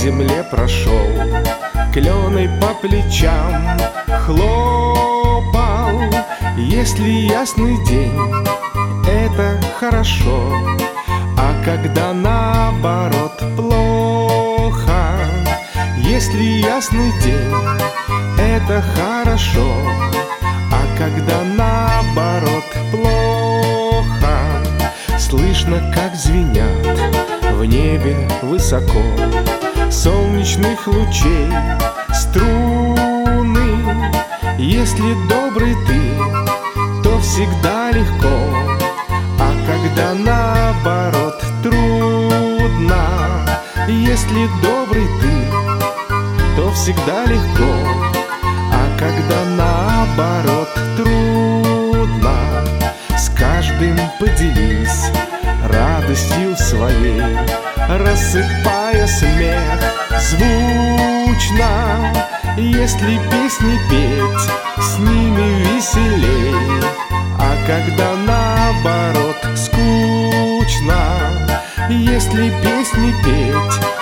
земле прошел, кленой по плечам хлопал. Если ясный день, это хорошо, а когда наоборот плохо. Если ясный день, это хорошо, а когда наоборот плохо. Слышно, как звенят в небе высоко солнечных лучей струны. Если добрый ты, то всегда легко, а когда наоборот трудно. Если добрый ты, то всегда легко, а когда наоборот трудно. С каждым поделись радостью своей, рассыпая смех звучно. Если песни петь, с ними веселей, а когда наоборот скучно. Если песни петь,